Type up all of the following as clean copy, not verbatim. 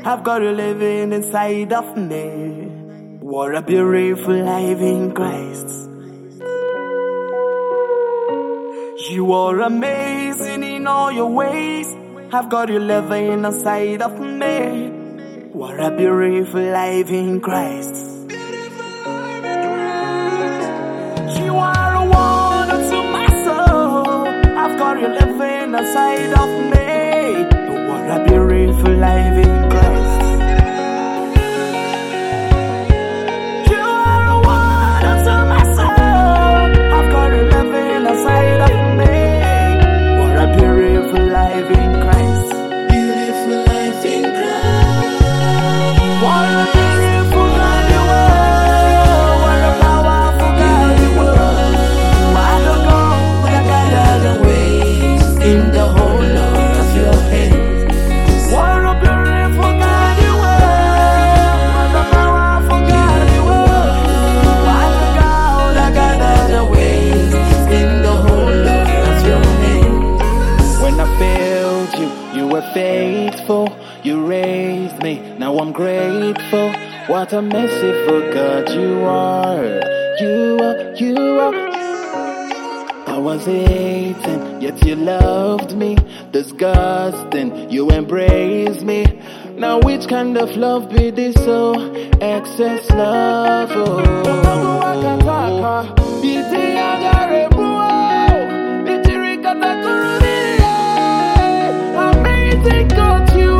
I've got you living inside of me. What a beautiful life in Christ. You are amazing in all your ways. I've got you living inside of me. What a beautiful life in Christ. You are a wonder to my soul. I've got you living inside of me. What a beautiful life in Christ. You are a wonder to my soul. I've got you living inside of me. What a beautiful life in Christ. Beautiful life in Christ. What a beautiful God you are. What a powerful God you are. What a God that gathered ways In the whole of your hand. What a beautiful God you are. What a powerful God you are. What a God that gathered ways In the whole of your hand. When I failed you, you were faithful. You raised me, now I'm grateful. What a merciful God you are. You are. I was hating, yet you loved me. Disgusting, you embraced me. Now which kind of love be this? So excess love. Amazing God you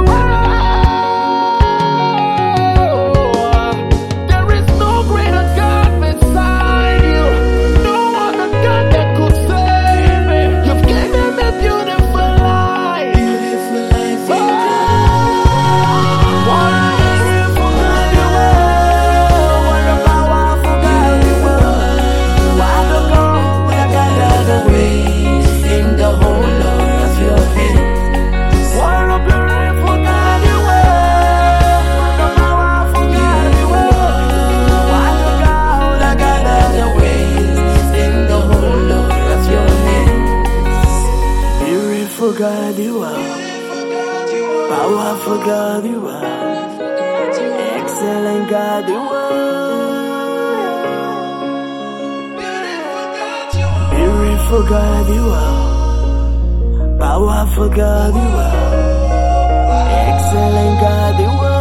are. There is no greater God beside you. No other God that could save me. You've given me beautiful life. Beautiful life in Christ. What a beautiful God you are. What a powerful God you are. What a God that gathered ways In the whole of your hand. What a beautiful God you are. What a powerful God you are. What a God that gathered Ways in the whole of your hand. Beautiful God you are. Powerful God you are. Excellent God you are. Beautiful God you are. Powerful God you are. Excellent God you are.